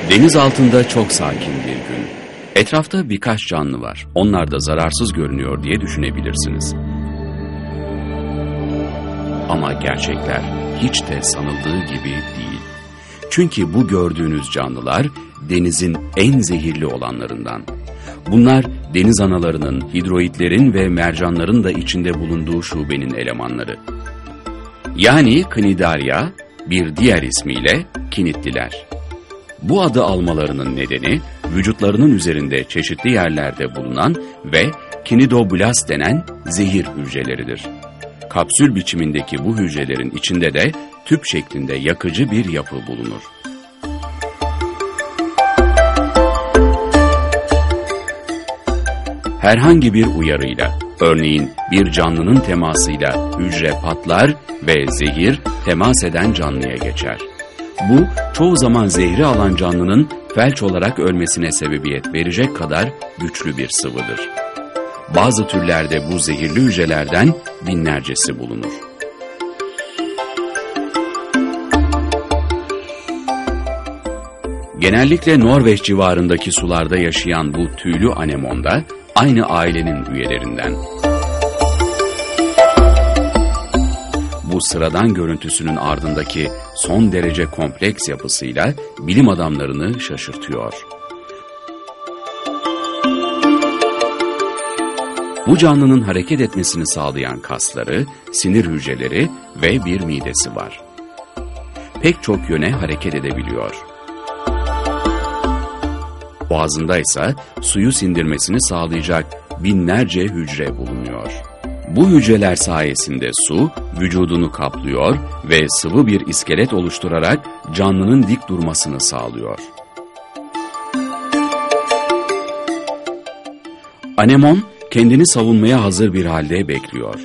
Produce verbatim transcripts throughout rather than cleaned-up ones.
Deniz altında çok sakin bir gün. Etrafta birkaç canlı var. Onlar da zararsız görünüyor diye düşünebilirsiniz. Ama gerçekler hiç de sanıldığı gibi değil. Çünkü bu gördüğünüz canlılar denizin en zehirli olanlarından. Bunlar deniz analarının, hidroitlerin ve mercanların da içinde bulunduğu şubenin elemanları. Yani Cnidaria, bir diğer ismiyle kinitliler. Bu adı almalarının nedeni vücutlarının üzerinde çeşitli yerlerde bulunan ve kinidoblast denen zehir hücreleridir. Kapsül biçimindeki bu hücrelerin içinde de tüp şeklinde yakıcı bir yapı bulunur. Herhangi bir uyarıyla, örneğin bir canlının temasıyla hücre patlar ve zehir temas eden canlıya geçer. Bu, çoğu zaman zehri alan canlının felç olarak ölmesine sebebiyet verecek kadar güçlü bir sıvıdır. Bazı türlerde bu zehirli hücrelerden binlercesi bulunur. Genellikle Norveç civarındaki sularda yaşayan bu tüylü anemon da aynı ailenin üyelerinden. Bu sıradan görüntüsünün ardındaki son derece kompleks yapısıyla bilim adamlarını şaşırtıyor. Bu canlının hareket etmesini sağlayan kasları, sinir hücreleri ve bir midesi var. Pek çok yöne hareket edebiliyor. Boğazında ise suyu sindirmesini sağlayacak binlerce hücre bulunuyor. Bu hücreler sayesinde su vücudunu kaplıyor ve sıvı bir iskelet oluşturarak canlının dik durmasını sağlıyor. Anemon kendini savunmaya hazır bir halde bekliyor.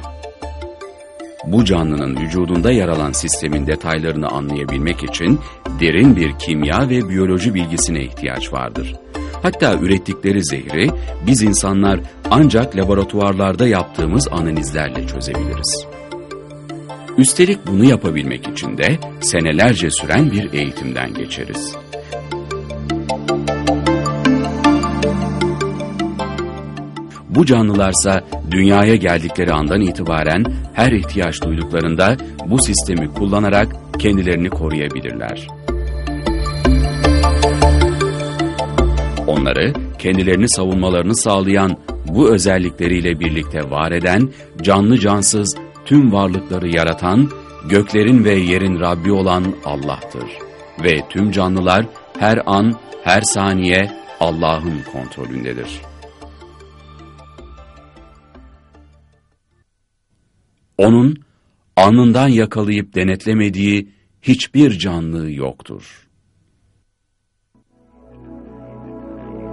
Bu canlının vücudunda yer alan sistemin detaylarını anlayabilmek için derin bir kimya ve biyoloji bilgisine ihtiyaç vardır. Hatta ürettikleri zehri biz insanlar ancak laboratuvarlarda yaptığımız analizlerle çözebiliriz. Üstelik bunu yapabilmek için de senelerce süren bir eğitimden geçeriz. Bu canlılarsa dünyaya geldikleri andan itibaren her ihtiyaç duyduklarında bu sistemi kullanarak kendilerini koruyabilirler. Onları kendilerini savunmalarını sağlayan bu özellikleriyle birlikte var eden, canlı cansız tüm varlıkları yaratan, göklerin ve yerin Rabbi olan Allah'tır. Ve tüm canlılar her an, her saniye Allah'ın kontrolündedir. Onun alnından yakalayıp denetlemediği hiçbir canlı yoktur.